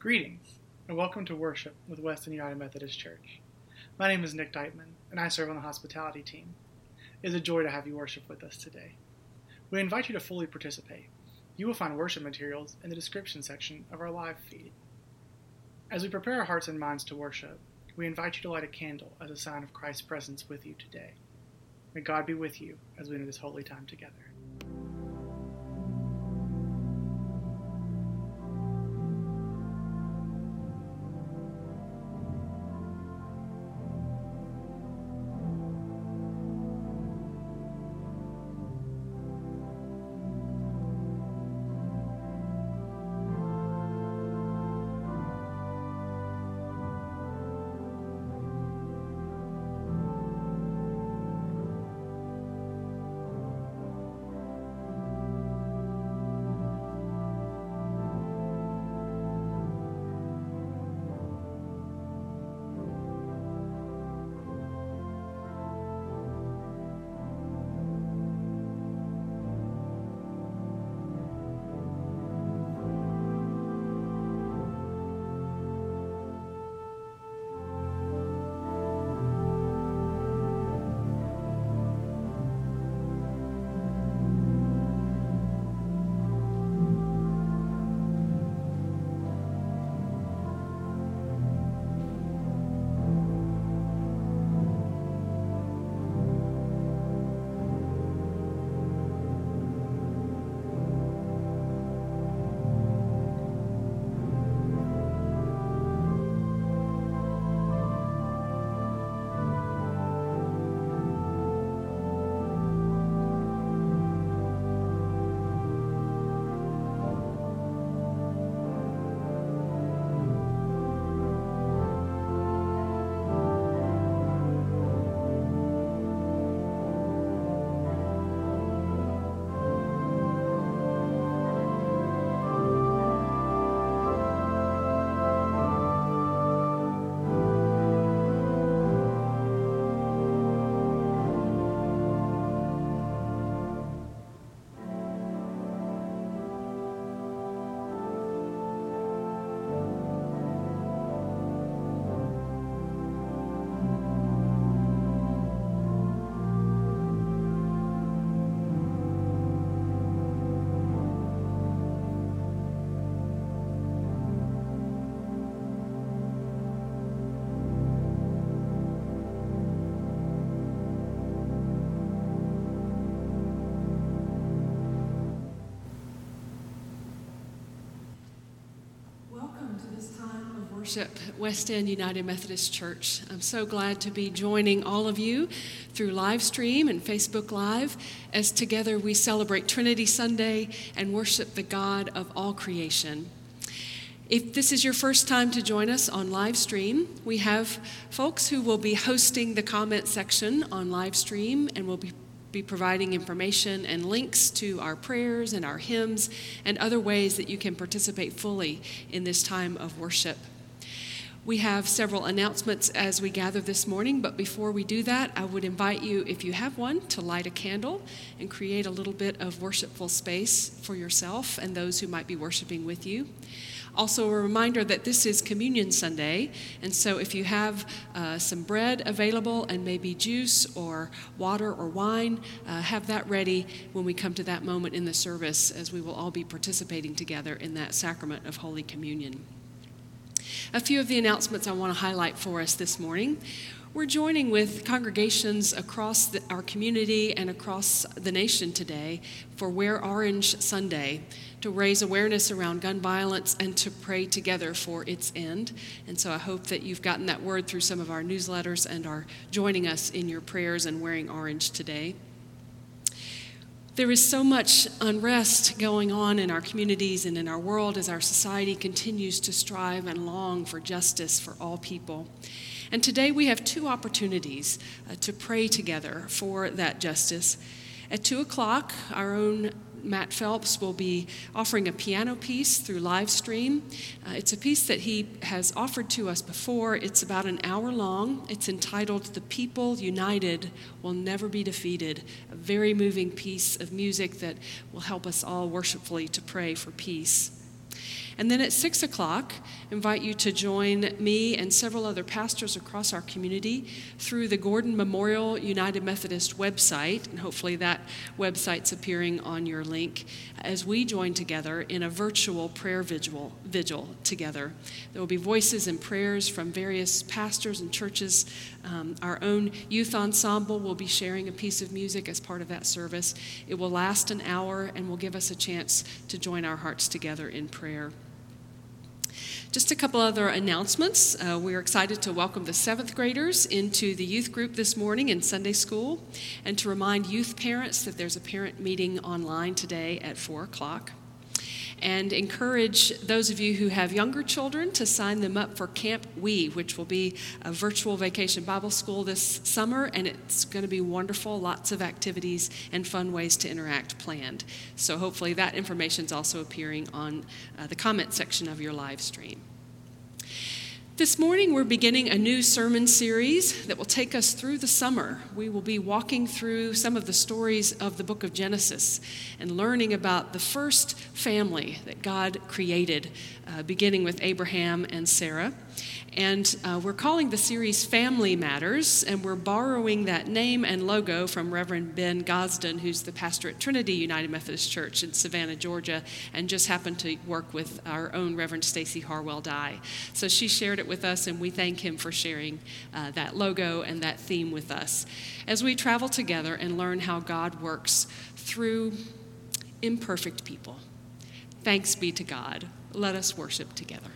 Greetings, and welcome to worship with Weston United Methodist Church. My name is Nick Deitman, and I serve on the hospitality team. It is a joy to have you worship with us today. We invite you to fully participate. You will find worship materials in the description section of our live feed. As we prepare our hearts and minds to worship, we invite you to light a candle as a sign of Christ's presence with you today. May God be with you as we enter this holy time together. Worship at West End United Methodist Church. I'm so glad to be joining all of you through live stream and Facebook Live as together we celebrate Trinity Sunday and worship the God of all creation. If this is your first time to join us on live stream, we have folks who will be hosting the comment section on live stream and will be providing information and links to our prayers and our hymns and other ways that you can participate fully in this time of worship. We have several announcements as we gather this morning, but before we do that, I would invite you, if you have one, to light a candle and create a little bit of worshipful space for yourself and those who might be worshiping with you. Also, a reminder that this is Communion Sunday, and so if you have some bread available and maybe juice or water or wine, have that ready when we come to that moment in the service, as we will all be participating together in that sacrament of Holy Communion. A few of the announcements I want to highlight for us this morning. We're joining with congregations across our community and across the nation today for Wear Orange Sunday, to raise awareness around gun violence and to pray together for its end. And so I hope that you've gotten that word through some of our newsletters and are joining us in your prayers and wearing orange today. There is so much unrest going on in our communities and in our world as our society continues to strive and long for justice for all people. And today we have two opportunities to pray together for that justice. At 2 o'clock, our own Matt Phelps will be offering a piano piece through live stream. It's a piece that he has offered to us before. It's about an hour long. It's entitled "The People United Will Never Be Defeated," a very moving piece of music that will help us all worshipfully to pray for peace. And then at 6 o'clock, invite you to join me and several other pastors across our community through the Gordon Memorial United Methodist website, and hopefully that website's appearing on your link, as we join together in a virtual prayer vigil together. There will be voices and prayers from various pastors and churches. Our own youth ensemble will be sharing a piece of music as part of that service. It will last an hour and will give us a chance to join our hearts together in prayer. Just a couple other announcements. We're excited to welcome the 7th graders into the youth group this morning in Sunday school, and to remind youth parents that there's a parent meeting online today at 4 o'clock. And encourage those of you who have younger children to sign them up for Camp We, which will be a virtual vacation Bible school this summer, and it's going to be wonderful. Lots of activities and fun ways to interact planned. So hopefully that information is also appearing on the comment section of your live stream. This morning, we're beginning a new sermon series that will take us through the summer. We will be walking through some of the stories of the book of Genesis and learning about the first family that God created, beginning with Abraham and Sarah. And we're calling the series Family Matters, and we're borrowing that name and logo from Reverend Ben Gosden, who's the pastor at Trinity United Methodist Church in Savannah, Georgia, and just happened to work with our own Reverend Stacy Harwell-Dye. So she shared it with us, and we thank him for sharing that logo and that theme with us as we travel together and learn how God works through imperfect people. Thanks be to God. Let us worship together.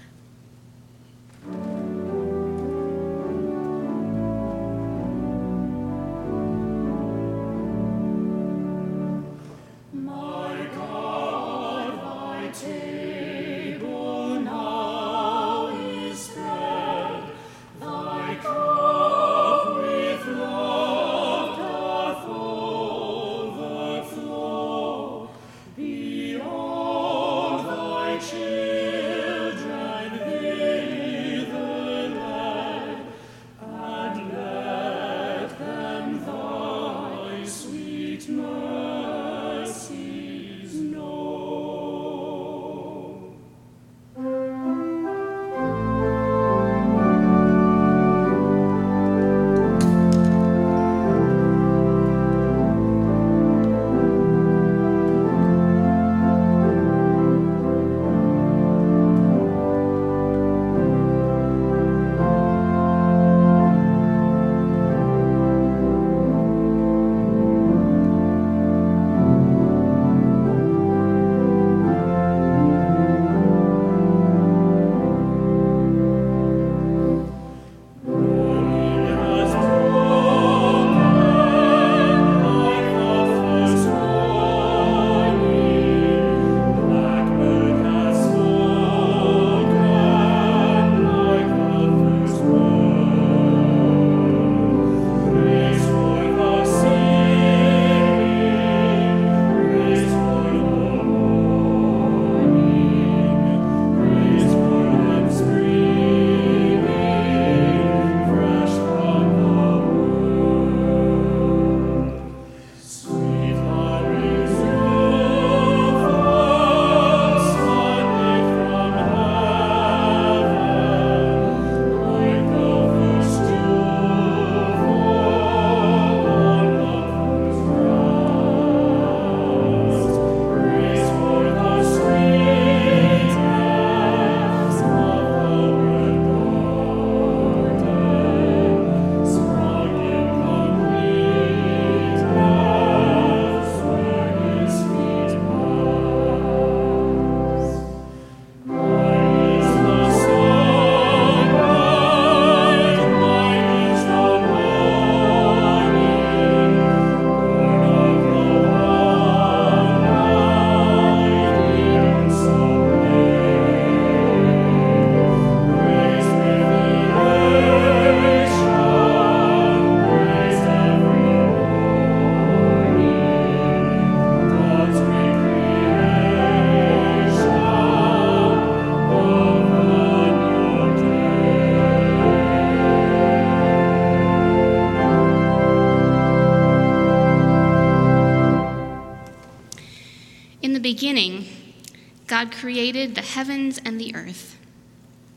In the beginning, God created the heavens and the earth.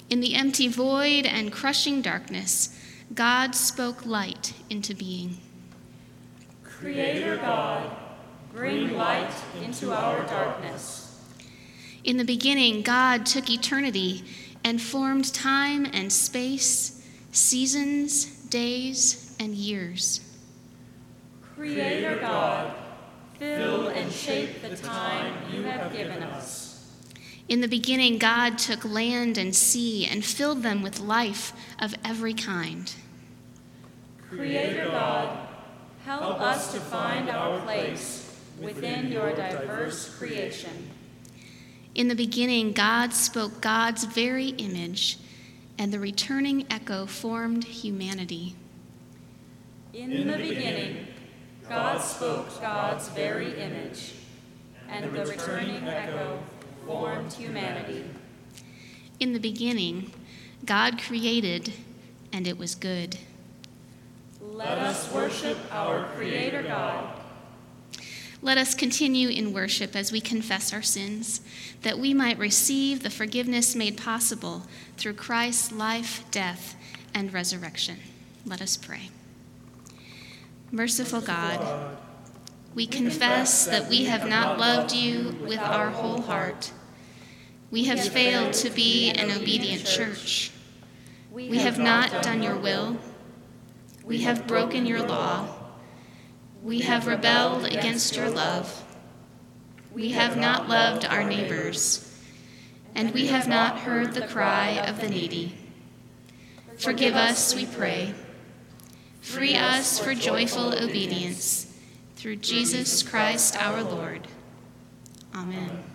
In the empty void and crushing darkness, God spoke light into being. Creator God, bring light into our darkness. In the beginning, God took eternity and formed time and space, seasons, days, and years. Creator God, fill and shape the time you have given us. In the beginning, God took land and sea and filled them with life of every kind. Creator God, help us to find our place within your diverse creation. In the beginning, God spoke God's very image, and the returning echo formed humanity. In the beginning, God spoke God's very image, and the returning echo formed humanity. In the beginning, God created, and it was good. Let us worship our Creator God. Let us continue in worship as we confess our sins, that we might receive the forgiveness made possible through Christ's life, death, and resurrection. Let us pray. Merciful God, we confess that we have not loved you with our whole heart. We have failed to be an obedient church. We have not done your will. We have broken your law. We have rebelled against your love. We have not loved our neighbors, and we have not heard the cry of the needy. Forgive us, we pray. Free us for joyful obedience, through Jesus Christ our Lord. Amen.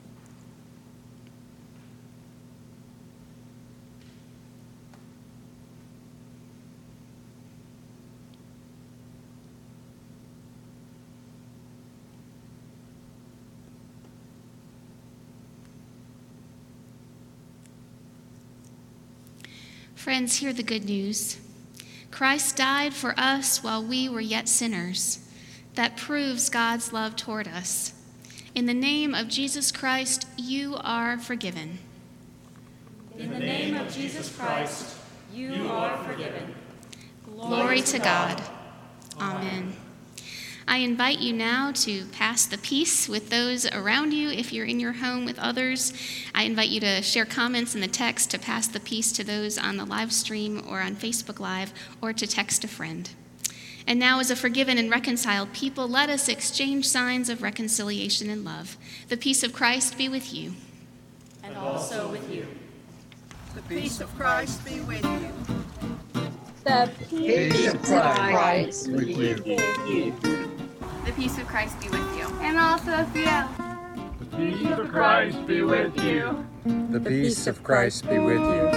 Friends, hear the good news. Christ died for us while we were yet sinners. That proves God's love toward us. In the name of Jesus Christ, you are forgiven. In the name of Jesus Christ, you are forgiven. Glory to God. Amen. I invite you now to pass the peace with those around you. If you're in your home with others, I invite you to share comments in the text, to pass the peace to those on the live stream or on Facebook Live, or to text a friend. And now, as a forgiven and reconciled people, let us exchange signs of reconciliation and love. The peace of Christ be with you. And also with you. The peace of Christ be with you. The peace of Christ be with you. The peace of Christ be with you. and also with you. The peace of Christ be with you. The peace of Christ be with you.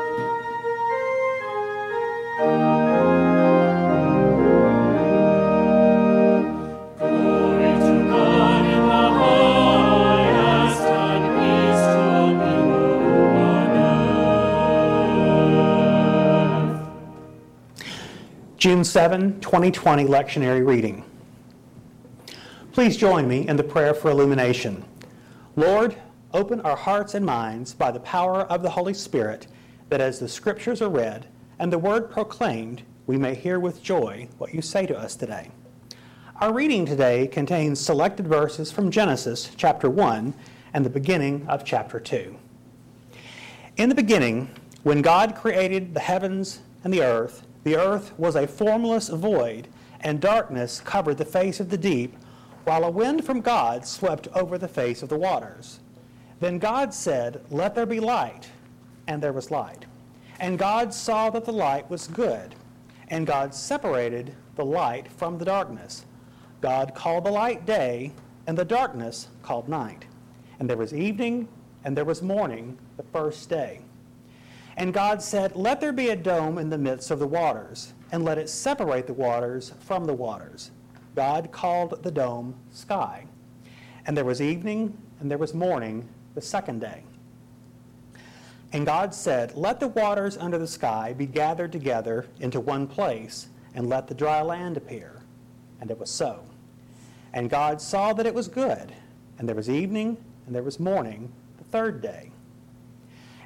Glory to God in the highest, and peace to people on earth. June 7, 2020 lectionary reading. Please join me in the prayer for illumination. Lord, open our hearts and minds by the power of the Holy Spirit, that as the scriptures are read and the word proclaimed, we may hear with joy what you say to us today. Our reading today contains selected verses from Genesis chapter 1 and the beginning of chapter 2. In the beginning, when God created the heavens and the earth was a formless void, and darkness covered the face of the deep, while a wind from God swept over the face of the waters. Then God said, "Let there be light," and there was light. And God saw that the light was good, and God separated the light from the darkness. God called the light day, and the darkness called night. And there was evening, and there was morning, the first day. And God said, "Let there be a dome in the midst of the waters, and let it separate the waters from the waters." God called the dome sky. And there was evening, and there was morning, the second day. And God said, "Let the waters under the sky be gathered together into one place, and let the dry land appear." And it was so. And God saw that it was good. And there was evening, and there was morning, the third day.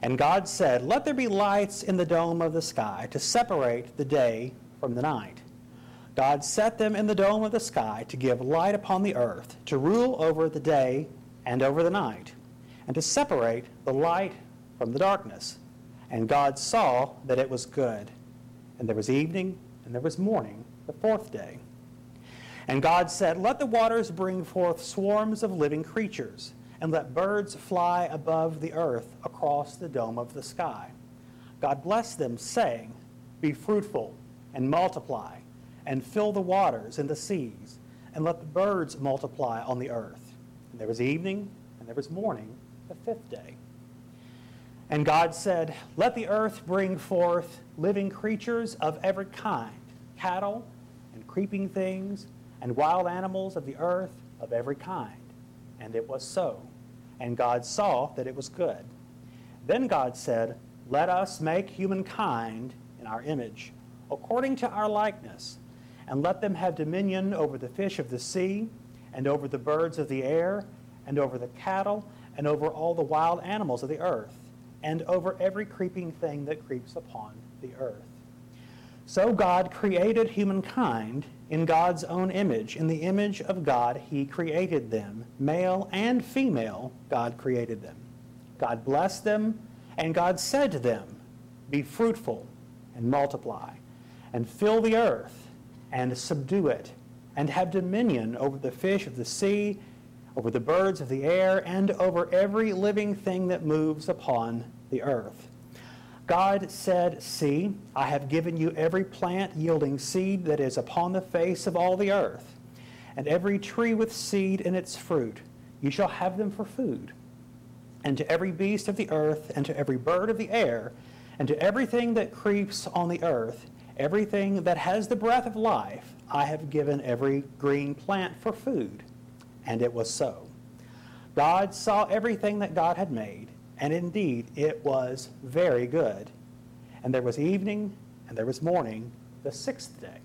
And God said, "Let there be lights in the dome of the sky to separate the day from the night." God set them in the dome of the sky to give light upon the earth, to rule over the day and over the night, and to separate the light from the darkness. And God saw that it was good. And there was evening, and there was morning, the fourth day. And God said, "Let the waters bring forth swarms of living creatures, and let birds fly above the earth across the dome of the sky." God blessed them, saying, "Be fruitful and multiply, and fill the waters and the seas, and let the birds multiply on the earth." And there was evening, and there was morning, the fifth day. And God said, "Let the earth bring forth living creatures of every kind, cattle and creeping things, and wild animals of the earth of every kind." And it was so. And God saw that it was good. Then God said, "Let us make humankind in our image, according to our likeness, and let them have dominion over the fish of the sea, and over the birds of the air, and over the cattle, and over all the wild animals of the earth, and over every creeping thing that creeps upon the earth." So God created humankind in God's own image. In the image of God he created them. Male and female God created them. God blessed them, and God said to them, "Be fruitful and multiply, and fill the earth, and subdue it, and have dominion over the fish of the sea, over the birds of the air, and over every living thing that moves upon the earth." God said, "See, I have given you every plant yielding seed that is upon the face of all the earth, and every tree with seed in its fruit. You shall have them for food. And to every beast of the earth, and to every bird of the air, and to everything that creeps on the earth, everything that has the breath of life, I have given every green plant for food." And it was so. God saw everything that God had made, and indeed it was very good. And there was evening, and there was morning, the sixth day.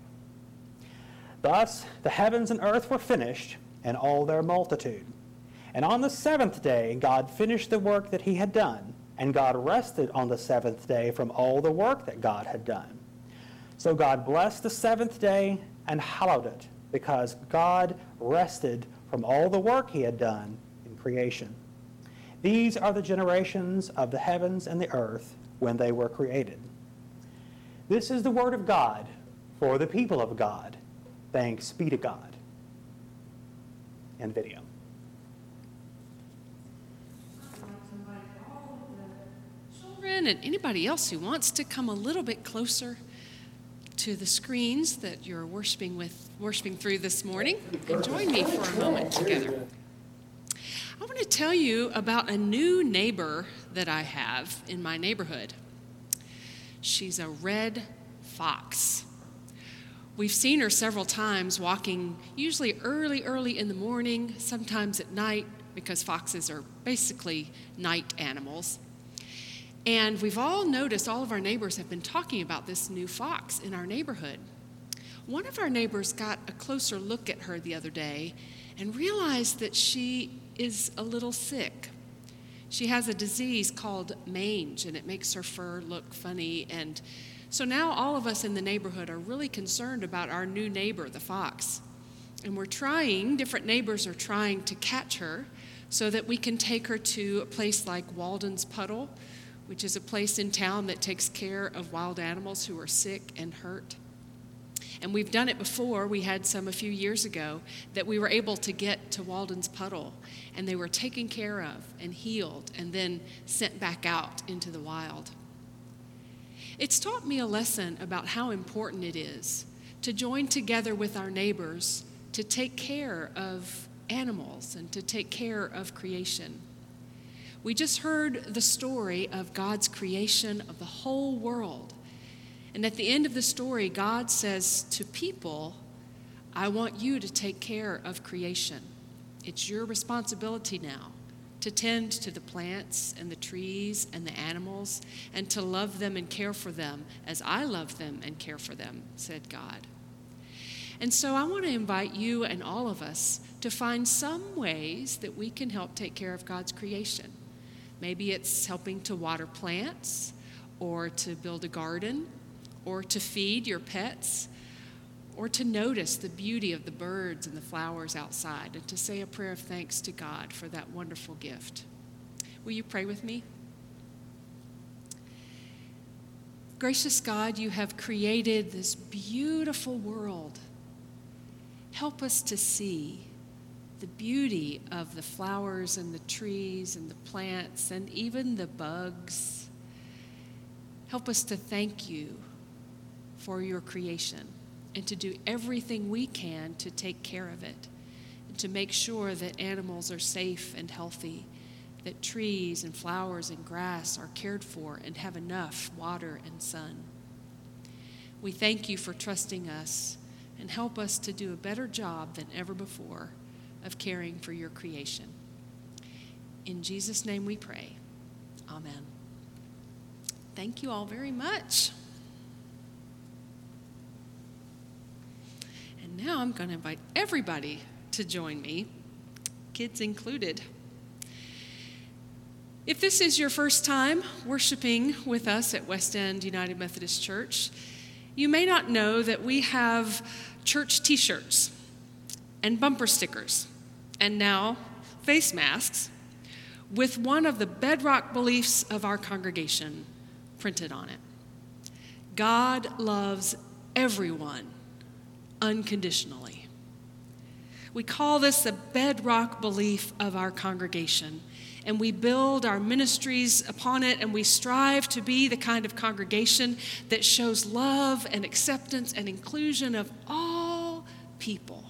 Thus the heavens and earth were finished, and all their multitude. And on the seventh day God finished the work that he had done, and God rested on the seventh day from all the work that God had done. So God blessed the seventh day and hallowed it, because God rested from all the work he had done in creation. These are the generations of the heavens and the earth when they were created. This is the word of God for the people of God. Thanks be to God. End video. Children and anybody else who wants to come a little bit closer to the screens that you're worshiping through this morning, and join me for a moment together. I want to tell you about a new neighbor that I have in my neighborhood. She's a red fox. We've seen her several times walking, usually early in the morning, sometimes at night, because foxes are basically night animals. And we've all noticed, all of our neighbors have been talking about this new fox in our neighborhood. One of our neighbors got a closer look at her the other day and realized that she is a little sick. She has a disease called mange, and it makes her fur look funny. And so now all of us in the neighborhood are really concerned about our new neighbor, the fox. And different neighbors are trying to catch her so that we can take her to a place like Walden's Puddle, which is a place in town that takes care of wild animals who are sick and hurt. And we've done it before. We had some a few years ago that we were able to get to Walden's Puddle, and they were taken care of and healed and then sent back out into the wild. It's taught me a lesson about how important it is to join together with our neighbors to take care of animals and to take care of creation. We just heard the story of God's creation of the whole world. And at the end of the story, God says to people, "I want you to take care of creation. It's your responsibility now to tend to the plants and the trees and the animals and to love them and care for them as I love them and care for them," said God. And so I want to invite you and all of us to find some ways that we can help take care of God's creation. Maybe it's helping to water plants, or to build a garden, or to feed your pets, or to notice the beauty of the birds and the flowers outside, and to say a prayer of thanks to God for that wonderful gift. Will you pray with me? Gracious God, you have created this beautiful world. Help us to see the beauty of the flowers and the trees and the plants and even the bugs. Help us to thank you for your creation and to do everything we can to take care of it and to make sure that animals are safe and healthy, that trees and flowers and grass are cared for and have enough water and sun. We thank you for trusting us, and help us to do a better job than ever before of caring for your creation. In Jesus' name we pray. Amen. Thank you all very much. And now I'm going to invite everybody to join me, kids included. If this is your first time worshiping with us at West End United Methodist Church, you may not know that we have church t-shirts and bumper stickers and now face masks with one of the bedrock beliefs of our congregation printed on it. God loves everyone unconditionally. We call this the bedrock belief of our congregation, and we build our ministries upon it, and we strive to be the kind of congregation that shows love and acceptance and inclusion of all people.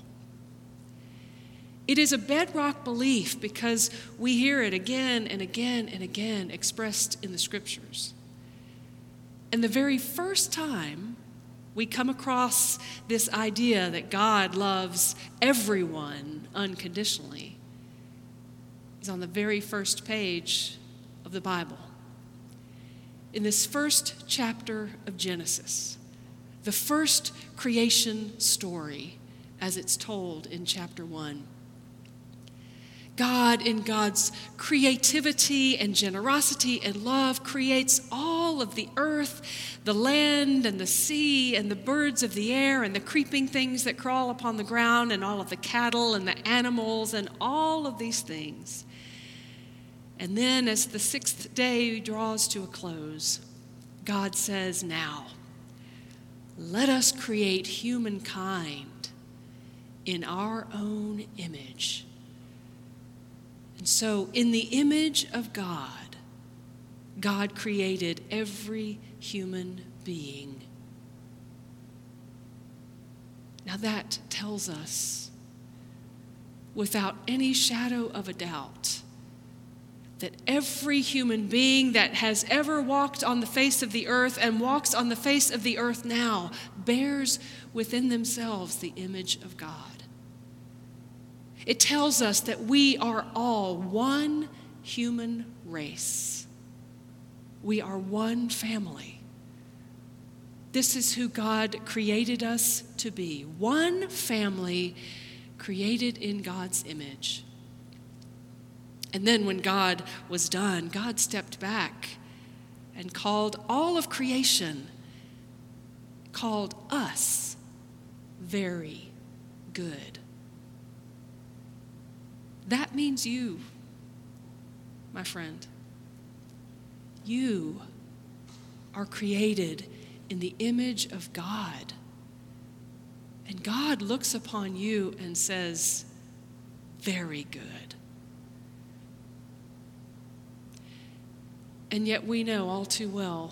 It is a bedrock belief because we hear it again and again and again expressed in the scriptures. And the very first time we come across this idea that God loves everyone unconditionally is on the very first page of the Bible. In this first chapter of Genesis, the first creation story as it's told in chapter 1. God, in God's creativity and generosity and love, creates all of the earth, the land and the sea and the birds of the air and the creeping things that crawl upon the ground and all of the cattle and the animals and all of these things. And then as the sixth day draws to a close, God says, "Now, let us create humankind in our own image." And so, in the image of God, God created every human being. Now that tells us, without any shadow of a doubt, that every human being that has ever walked on the face of the earth and walks on the face of the earth now bears within themselves the image of God. It tells us that we are all one human race. We are one family. This is who God created us to be. One family created in God's image. And then when God was done, God stepped back and called all of creation, called us very good. That means you, my friend. You are created in the image of God. And God looks upon you and says, "Very good." And yet we know all too well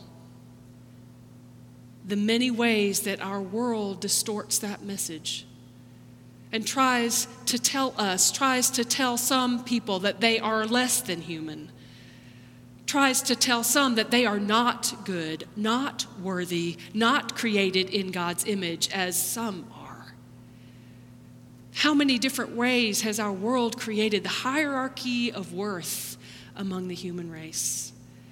the many ways that our world distorts that message and tries to tell some people that they are less than human, tries to tell some that they are not good, not worthy, not created in God's image as some are. How many different ways has our world created the hierarchy of worth among the human race?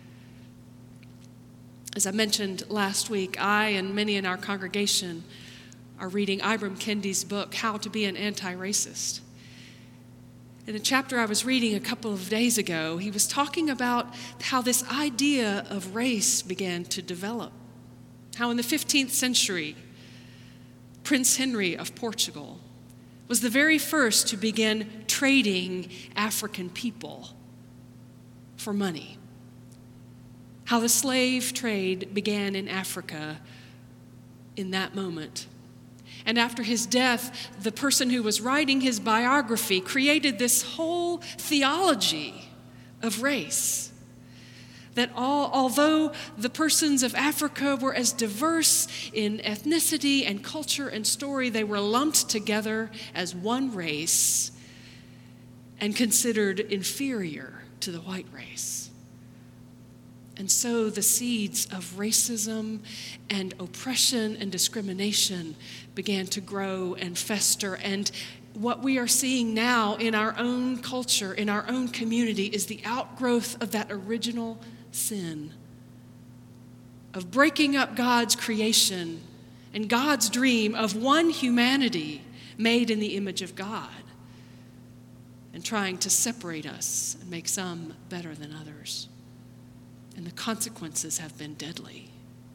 As I mentioned last week, I and many in our congregation are reading Ibram Kendi's book, How to Be an Anti-Racist. In a chapter I was reading a couple of days ago, he was talking about how this idea of race began to develop. How in the 15th century, Prince Henry of Portugal was the very first to begin trading African people for money. How the slave trade began in Africa in that moment. And after his death, the person who was writing his biography created this whole theology of race. That although the persons of Africa were as diverse in ethnicity and culture and story, they were lumped together as one race and considered inferior to the white race. And so the seeds of racism and oppression and discrimination began to grow and fester. And what we are seeing now in our own culture, in our own community, is the outgrowth of that original sin, of breaking up God's creation and God's dream of one humanity made in the image of God, and trying to separate us and make some better than others. And the consequences have been deadly.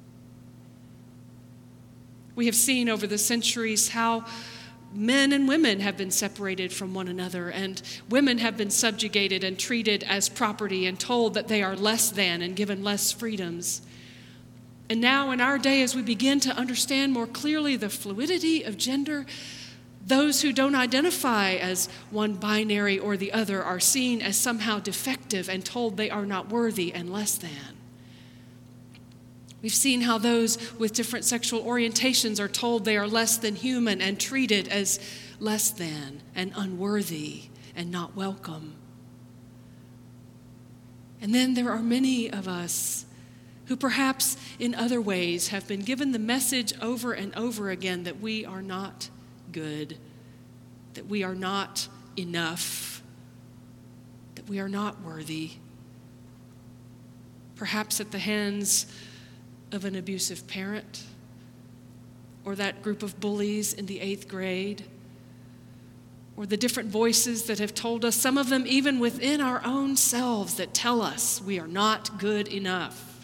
We have seen over the centuries how men and women have been separated from one another, and women have been subjugated and treated as property and told that they are less than and given less freedoms. And now in our day, as we begin to understand more clearly the fluidity of gender, those who don't identify as one binary or the other are seen as somehow defective and told they are not worthy and less than. We've seen how those with different sexual orientations are told they are less than human and treated as less than and unworthy and not welcome. And then there are many of us who perhaps in other ways have been given the message over and over again that we are not good, that we are not enough, that we are not worthy. Perhaps at the hands of an abusive parent, or that group of bullies in the 8th grade, or the different voices that have told us, some of them even within our own selves, that tell us we are not good enough.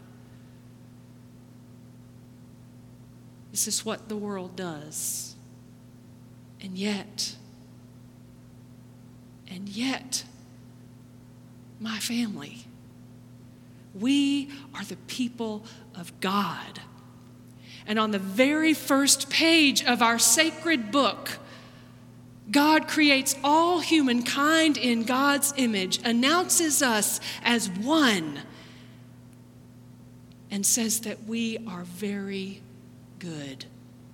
This is what the world does. And yet, my family, we are the people of God. And on the very first page of our sacred book, God creates all humankind in God's image, announces us as one, and says that we are very good.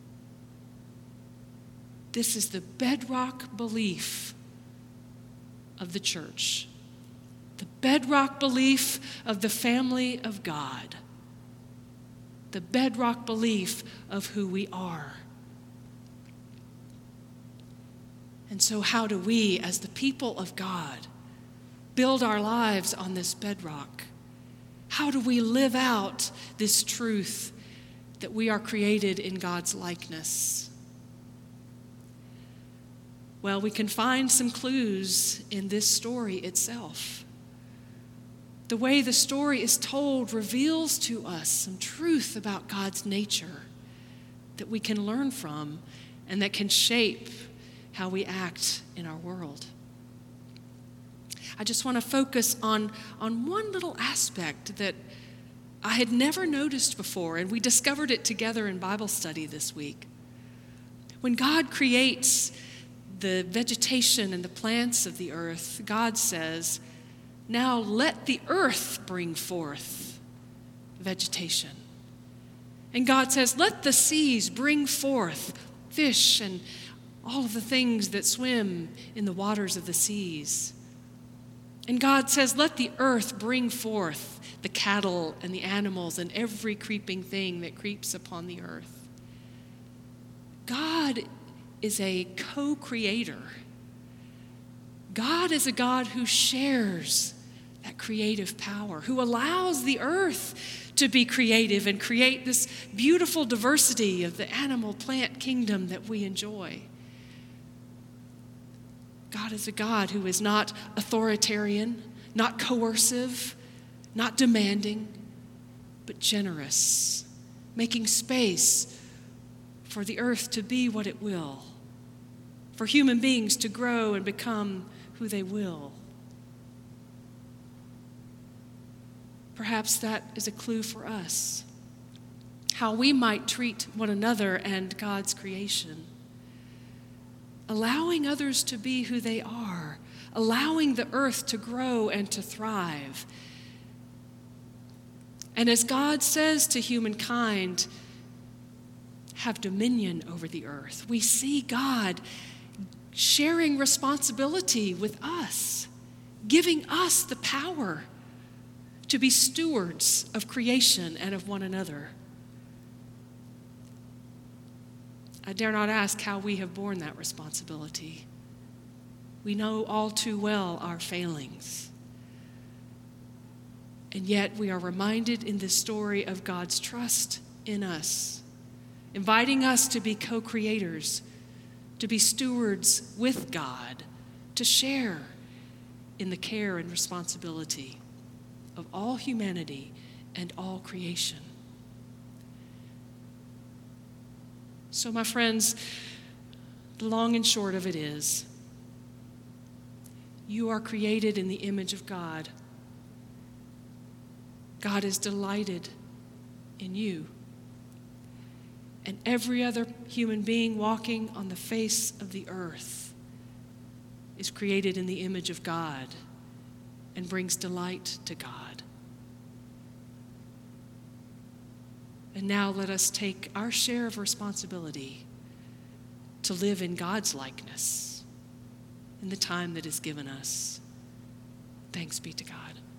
This is the bedrock belief of the church, the bedrock belief of the family of God, the bedrock belief of who we are. And so how do we, as the people of God, build our lives on this bedrock? How do we live out this truth that we are created in God's likeness? Well, we can find some clues in this story itself. The way the story is told reveals to us some truth about God's nature that we can learn from and that can shape how we act in our world. I just want to focus on one little aspect that I had never noticed before, and we discovered it together in Bible study this week. When God creates the vegetation and the plants of the earth, God says, "Now let the earth bring forth vegetation." And God says, "Let the seas bring forth fish and all of the things that swim in the waters of the seas." And God says, "Let the earth bring forth the cattle and the animals and every creeping thing that creeps upon the earth." God is a co-creator. God is a God who shares that creative power, who allows the earth to be creative and create this beautiful diversity of the animal plant kingdom that we enjoy. God is a God who is not authoritarian, not coercive, not demanding, but generous, making space for the earth to be what it will, for human beings to grow and become who they will. Perhaps that is a clue for us, how we might treat one another and God's creation, allowing others to be who they are, allowing the earth to grow and to thrive. And as God says to humankind, have dominion over the earth, we see God sharing responsibility with us, giving us the power to be stewards of creation and of one another. I dare not ask how we have borne that responsibility. We know all too well our failings. And yet we are reminded in this story of God's trust in us, inviting us to be co-creators, to be stewards with God, to share in the care and responsibility of all humanity and all creation. So, my friends, the long and short of it is, you are created in the image of God. God is delighted in you. And every other human being walking on the face of the earth is created in the image of God and brings delight to God. And now let us take our share of responsibility to live in God's likeness in the time that is given us. Thanks be to God.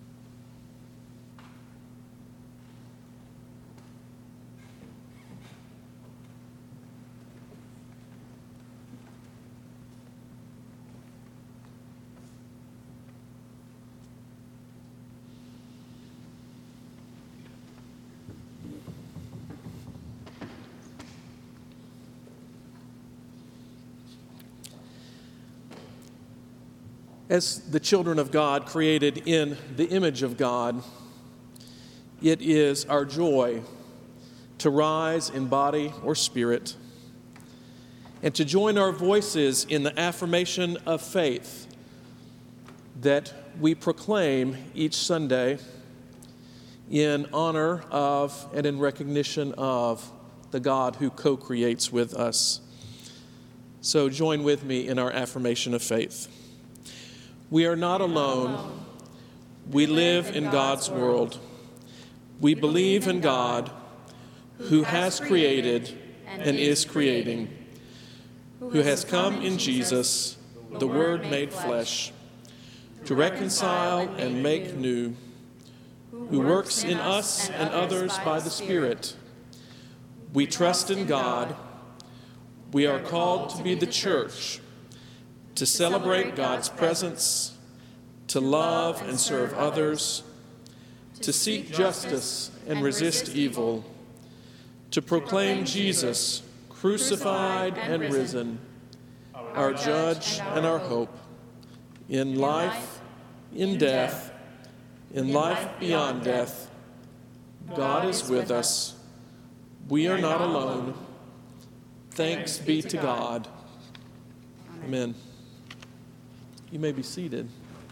As the children of God, created in the image of God, it is our joy to rise in body or spirit and to join our voices in the affirmation of faith that we proclaim each Sunday in honor of and in recognition of the God who co-creates with us. So join with me in our affirmation of faith. We are not alone. We live in God's world. We believe in God, who has created and is creating, who has come in Jesus, the Word made flesh, to reconcile and make new, who works in us and others by the Spirit. We trust in God. We are called to be the church, to celebrate God's presence, to love and serve others, to seek justice and resist evil, to proclaim Jesus crucified and risen, our judge and our hope, in life, in death, in life beyond death. God is with us. We are not alone. Thanks be to God. Amen. You may be seated.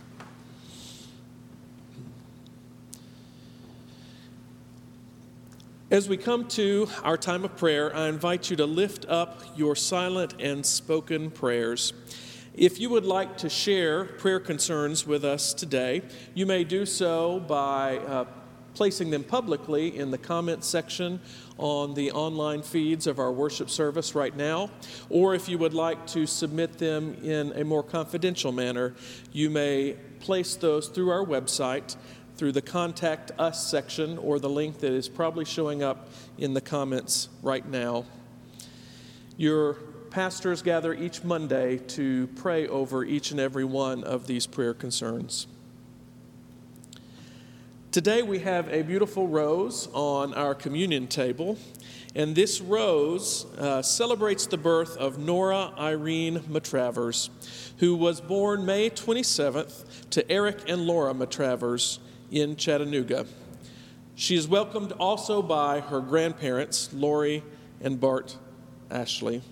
As we come to our time of prayer, I invite you to lift up your silent and spoken prayers. If you would like to share prayer concerns with us today, you may do so by placing them publicly in the comment section on the online feeds of our worship service right now. Or if you would like to submit them in a more confidential manner, you may place those through our website, through the Contact Us section, or the link that is probably showing up in the comments right now. Your pastors gather each Monday to pray over each and every one of these prayer concerns. Today we have a beautiful rose on our communion table, and this rose celebrates the birth of Nora Irene Matravers, who was born May 27th to Eric and Laura Matravers in Chattanooga. She is welcomed also by her grandparents, Lori and Bart Ashley.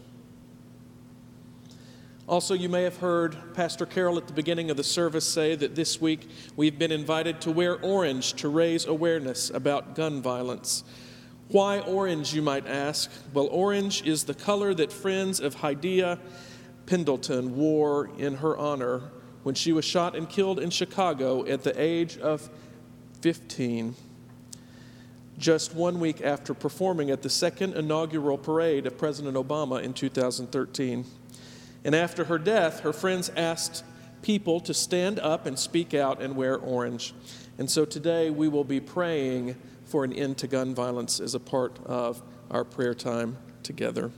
Also, you may have heard Pastor Carol at the beginning of the service say that this week we've been invited to wear orange to raise awareness about gun violence. Why orange, you might ask? Well, orange is the color that friends of Hadiya Pendleton wore in her honor when she was shot and killed in Chicago at the age of 15, just 1 week after performing at the second inaugural parade of President Obama in 2013. And after her death, her friends asked people to stand up and speak out and wear orange. And so today we will be praying for an end to gun violence as a part of our prayer time together.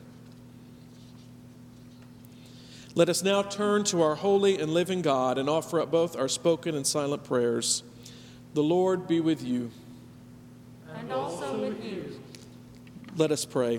Let us now turn to our holy and living God and offer up both our spoken and silent prayers. The Lord be with you. And also with you. Let us pray.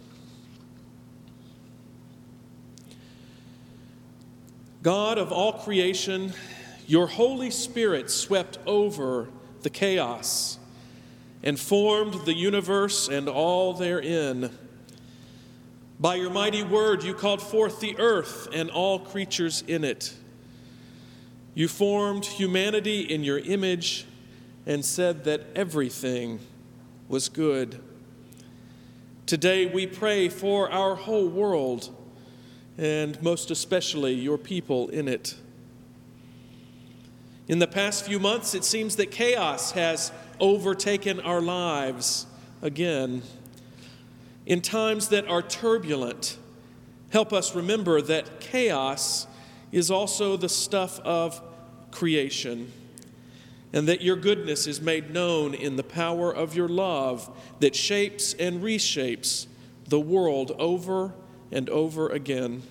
God of all creation, your Holy Spirit swept over the chaos and formed the universe and all therein. By your mighty word, you called forth the earth and all creatures in it. You formed humanity in your image and said that everything was good. Today we pray for our whole world, and most especially your people in it. In the past few months, it seems that chaos has overtaken our lives again. In times that are turbulent, help us remember that chaos is also the stuff of creation, and that your goodness is made known in the power of your love that shapes and reshapes the world over and over again.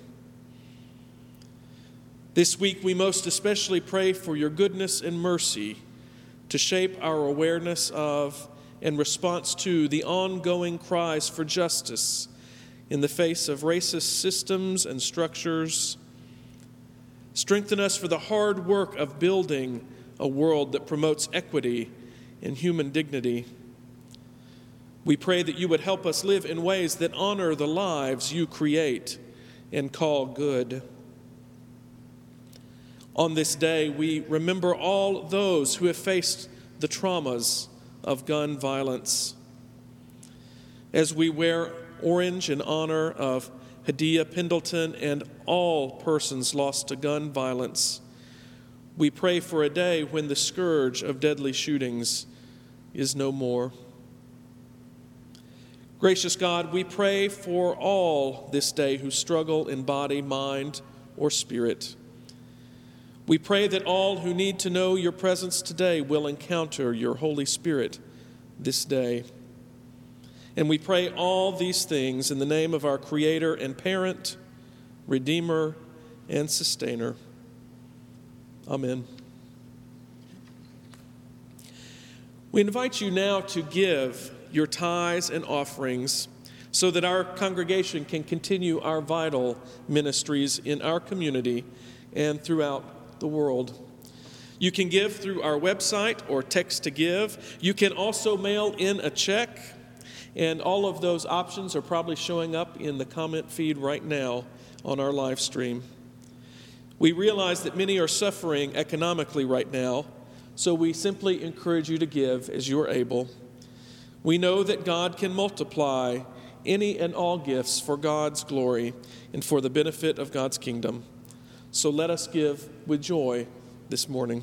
This week, we most especially pray for your goodness and mercy to shape our awareness of and response to the ongoing cries for justice in the face of racist systems and structures. Strengthen us for the hard work of building a world that promotes equity and human dignity. We pray that you would help us live in ways that honor the lives you create and call good. On this day, we remember all those who have faced the traumas of gun violence. As we wear orange in honor of Hadiya Pendleton and all persons lost to gun violence, we pray for a day when the scourge of deadly shootings is no more. Gracious God, we pray for all this day who struggle in body, mind, or spirit. We pray that all who need to know your presence today will encounter your Holy Spirit this day. And we pray all these things in the name of our Creator and Parent, Redeemer, and Sustainer. Amen. We invite you now to give your tithes and offerings so that our congregation can continue our vital ministries in our community and throughout the world. You can give through our website or text to give. You can also mail in a check, and all of those options are probably showing up in the comment feed right now on our live stream. We realize that many are suffering economically right now, so we simply encourage you to give as you are able. We know that God can multiply any and all gifts for God's glory and for the benefit of God's kingdom. So let us give with joy this morning.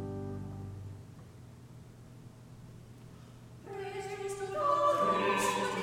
Praise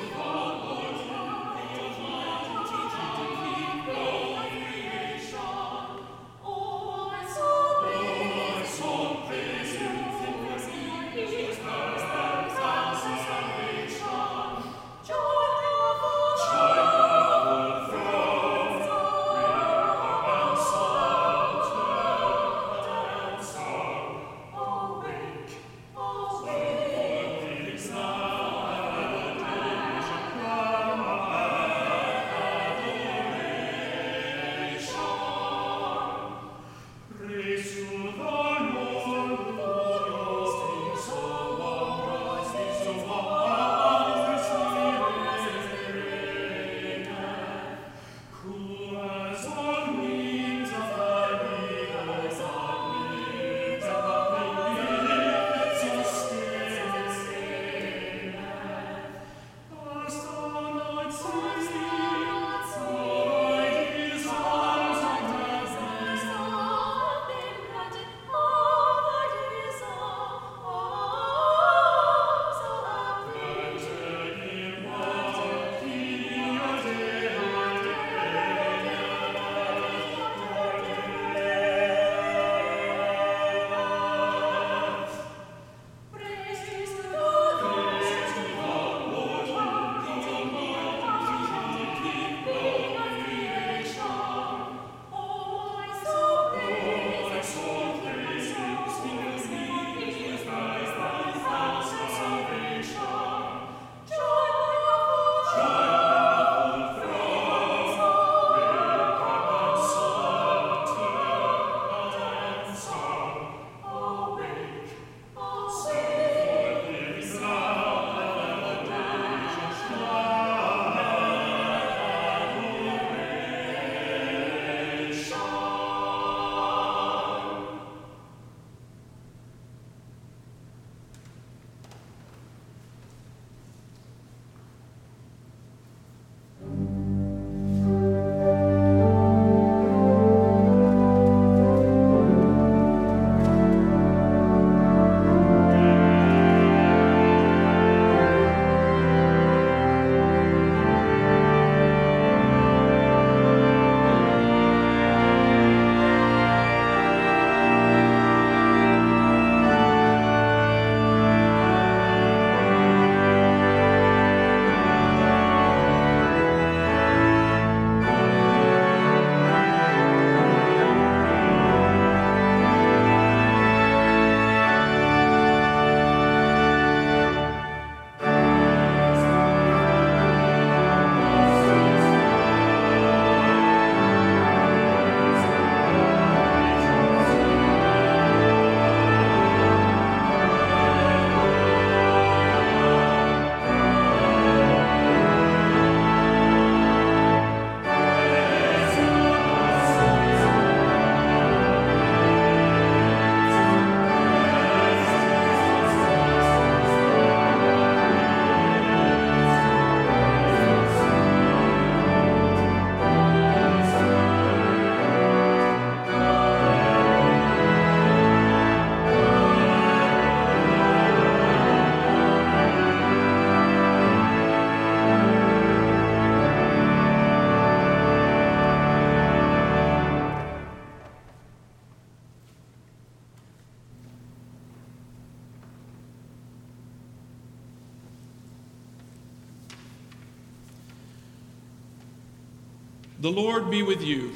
The Lord be with you.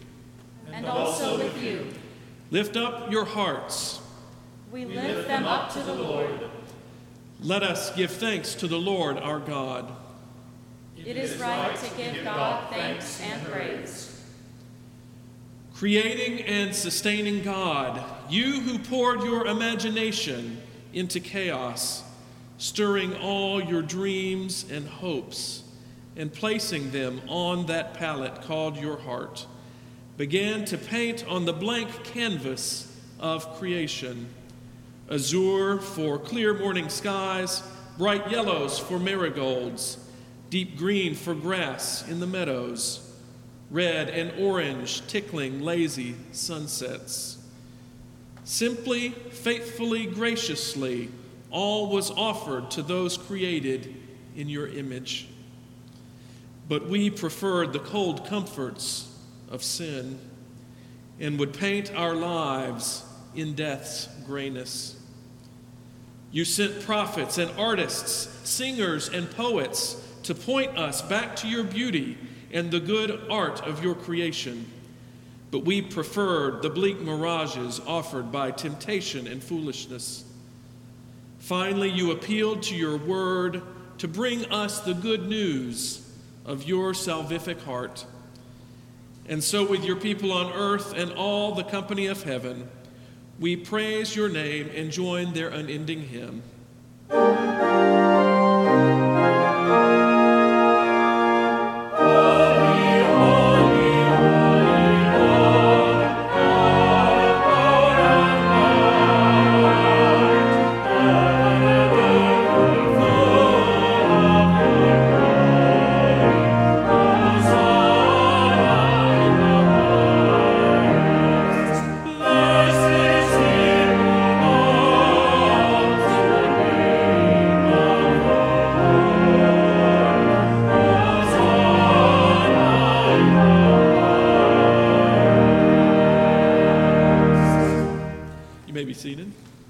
And also with you. Lift up your hearts. We lift them up to the Lord. Let us give thanks to the Lord our God. It is right to give God thanks and praise. Creating and sustaining God, you who poured your imagination into chaos, stirring all your dreams and hopes, and placing them on that palette called your heart, began to paint on the blank canvas of creation, azure for clear morning skies, bright yellows for marigolds, deep green for grass in the meadows, red and orange tickling lazy sunsets. Simply, faithfully, graciously, all was offered to those created in your image. But we preferred the cold comforts of sin and would paint our lives in death's grayness. You sent prophets and artists, singers and poets to point us back to your beauty and the good art of your creation. But we preferred the bleak mirages offered by temptation and foolishness. Finally, you appealed to your word to bring us the good news of your salvific heart. And so with your people on earth and all the company of heaven, we praise your name and join their unending hymn. Holy, holy, holy. be seated.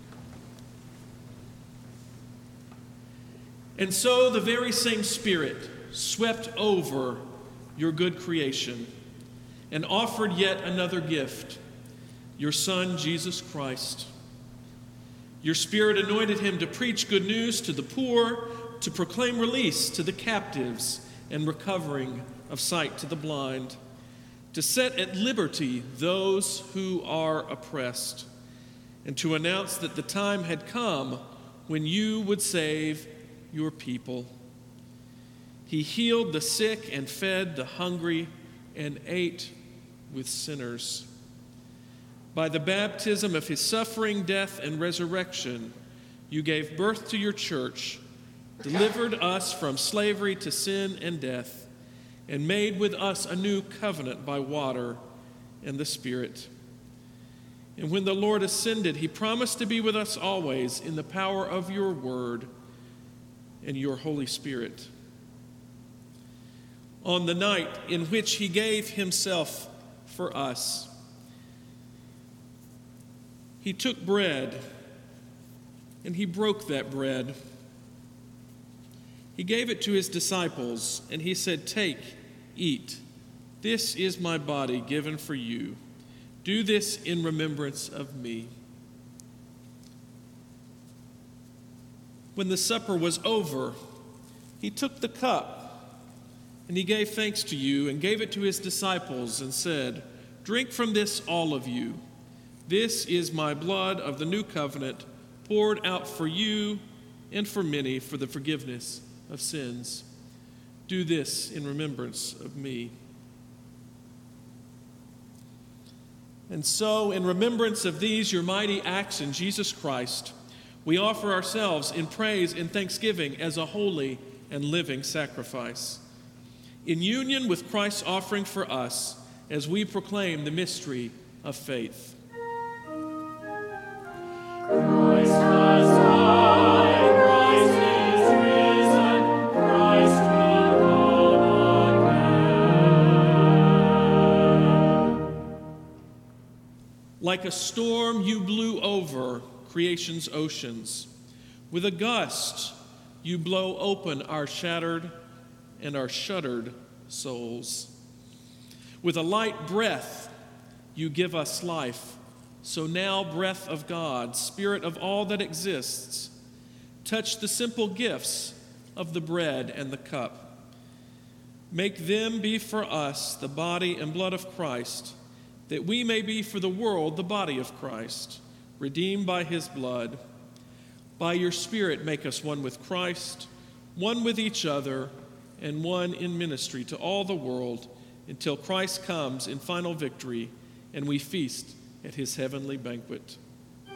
And so the very same Spirit swept over your good creation and offered yet another gift, your Son, Jesus Christ. Your Spirit anointed him to preach good news to the poor, to proclaim release to the captives and recovering of sight to the blind, to set at liberty those who are oppressed, and to announce that the time had come when you would save your people. He healed the sick and fed the hungry and ate with sinners. By the baptism of his suffering, death, and resurrection, you gave birth to your church, delivered us from slavery to sin and death, and made with us a new covenant by water and the Spirit. And when the Lord ascended, he promised to be with us always in the power of your word and your Holy Spirit. On the night in which he gave himself for us, he took bread, and he broke that bread. He gave it to his disciples, and he said, "Take, eat. This is my body given for you. Do this in remembrance of me." When the supper was over, he took the cup, and he gave thanks to you, and gave it to his disciples, and said, "Drink from this, all of you. This is my blood of the new covenant, poured out for you and for many for the forgiveness of sins. Do this in remembrance of me." And so, in remembrance of these, your mighty acts in Jesus Christ, we offer ourselves in praise and thanksgiving as a holy and living sacrifice, in union with Christ's offering for us as we proclaim the mystery of faith. Christ has died, Christ is risen, Christ will come again. Like a storm, you blew over creation's oceans. With a gust, you blow open our shattered and our shuddered souls. With a light breath, you give us life. So now, breath of God, Spirit of all that exists, touch the simple gifts of the bread and the cup. Make them be for us the body and blood of Christ, that we may be for the world the body of Christ, redeemed by his blood. By your Spirit, make us one with Christ, one with each other, and one in ministry to all the world, until Christ comes in final victory and we feast at his heavenly banquet. Through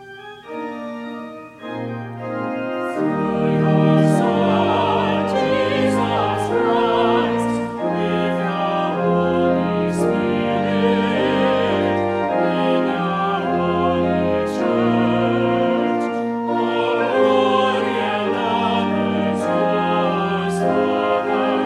your Son, Jesus Christ, with your Holy Spirit, in your holy church, all glory and honor is yours forever.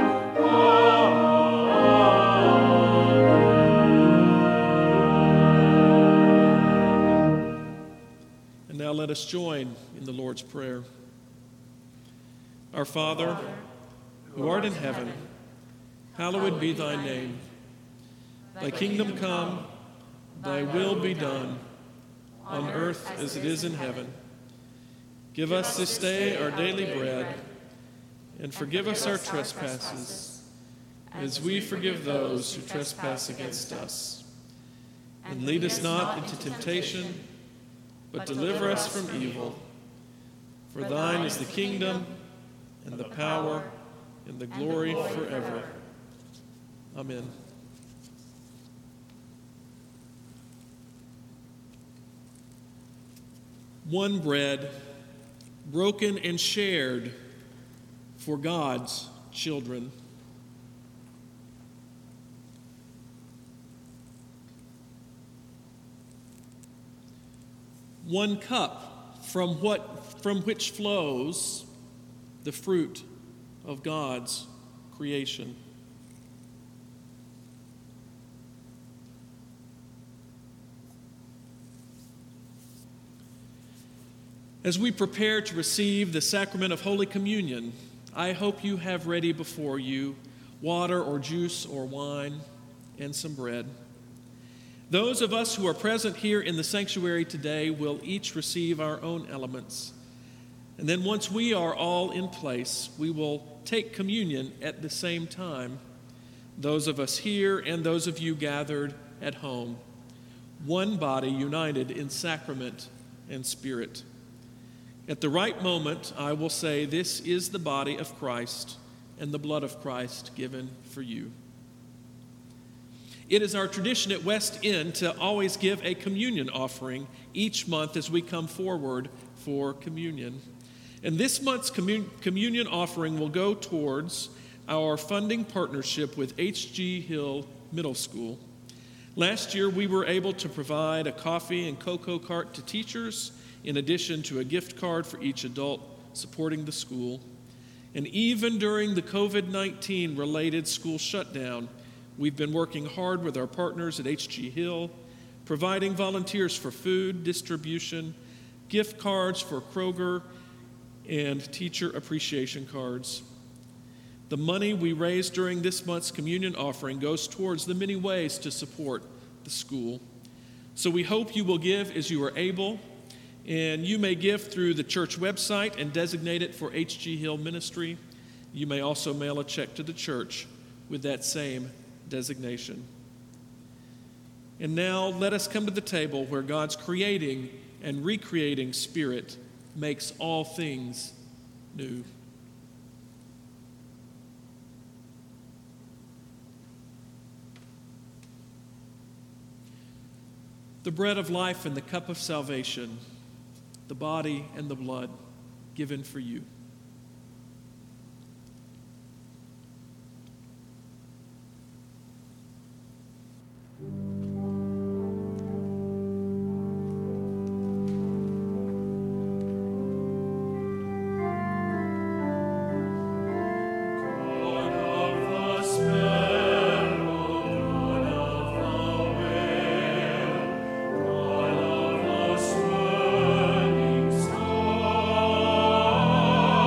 Now let us join in the Lord's Prayer. Our Father, who art in heaven, hallowed be thy name. Thy kingdom come, thy will be done, on earth as it is in heaven. Give us this day our daily bread, and forgive us our trespasses, as we forgive those who trespass against us. And lead us not into temptation, but deliver us from evil. For thine is the kingdom, and the power, and the glory forever. Amen. One bread, broken and shared for God's children. One cup from which flows the fruit of God's creation. As we prepare to receive the sacrament of Holy Communion, I hope you have ready before you water or juice or wine and some bread. Those of us who are present here in the sanctuary today will each receive our own elements. And then once we are all in place, we will take communion at the same time, those of us here and those of you gathered at home, one body united in sacrament and spirit. At the right moment, I will say, "This is the body of Christ and the blood of Christ given for you." It is our tradition at West End to always give a communion offering each month as we come forward for communion. And this month's communion offering will go towards our funding partnership with H.G. Hill Middle School. Last year, we were able to provide a coffee and cocoa cart to teachers, in addition to a gift card for each adult supporting the school. And even during the COVID-19 related school shutdown, we've been working hard with our partners at H.G. Hill, providing volunteers for food distribution, gift cards for Kroger, and teacher appreciation cards. The money we raise during this month's communion offering goes towards the many ways to support the school. So we hope you will give as you are able, and you may give through the church website and designate it for H.G. Hill Ministry. You may also mail a check to the church with that same designation. And now let us come to the table where God's creating and recreating Spirit makes all things new. The bread of life and the cup of salvation, the body and the blood given for you. Oh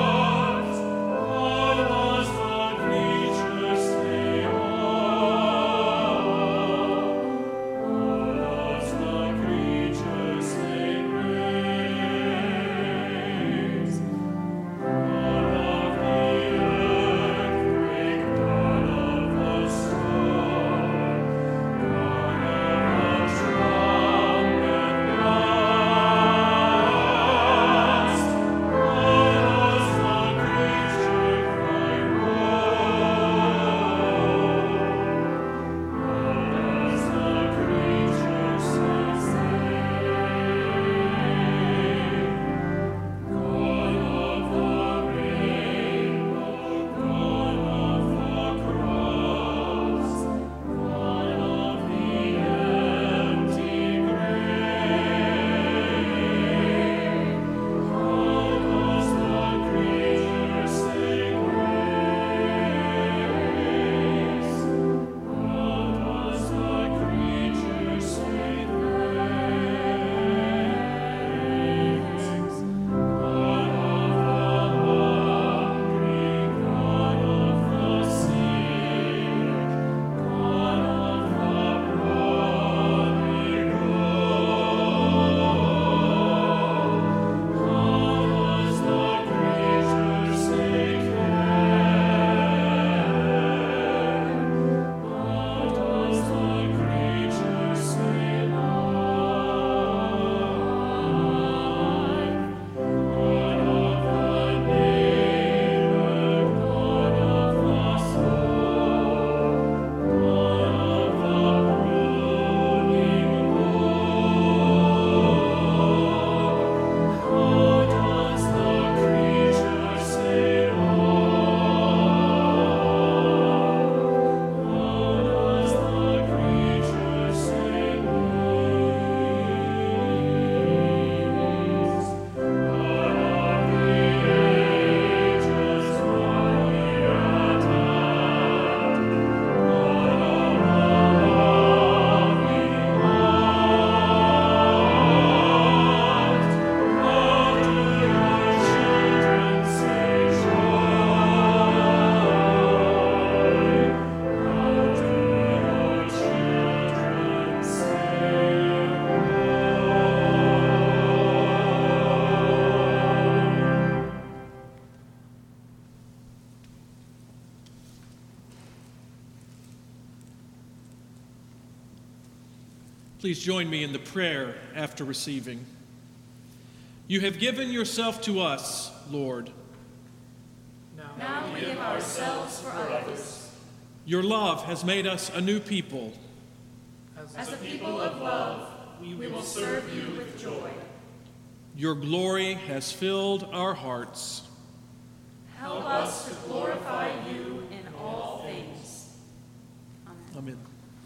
Please join me in the prayer after receiving. You have given yourself to us, Lord. Now we give ourselves for others. Your love has made us a new people. As a people of love, we will serve you with joy. Your glory has filled our hearts. Help us to glorify you in all things. Amen.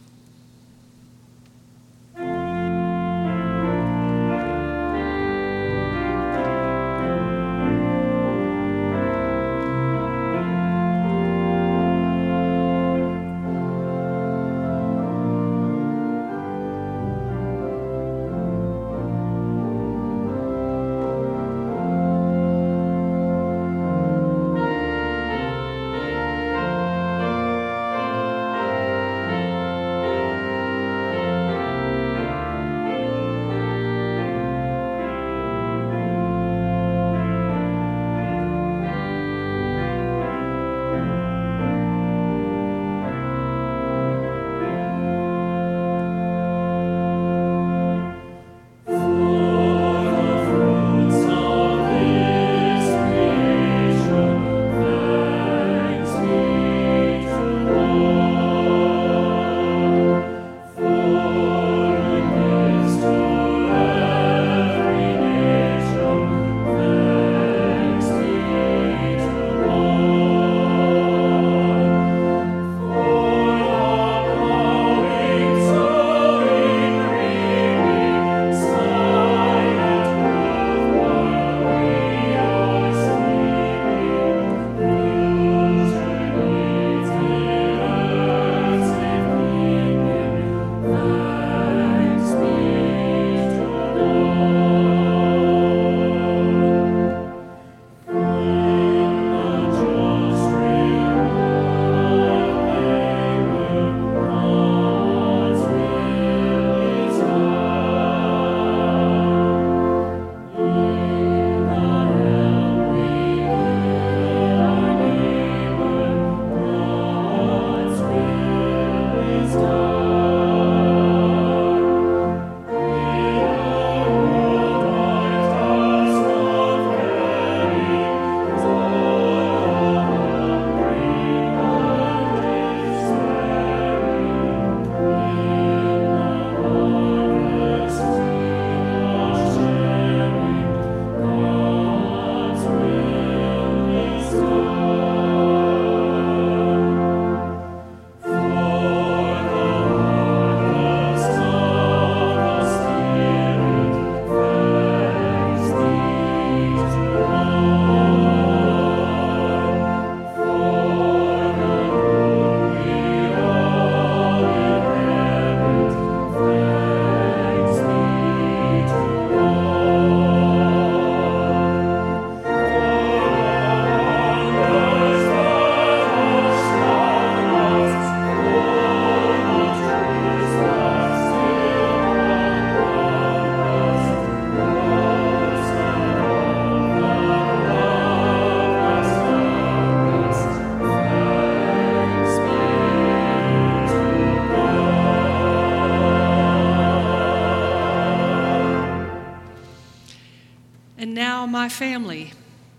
My family,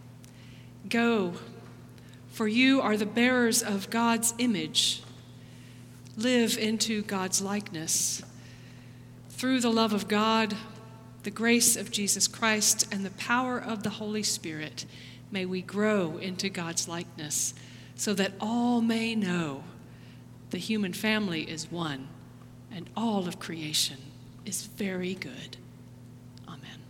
go, for you are the bearers of God's image. Live into God's likeness. Through the love of God, the grace of Jesus Christ, and the power of the Holy Spirit, may we grow into God's likeness, so that all may know the human family is one, and all of creation is very good. Amen.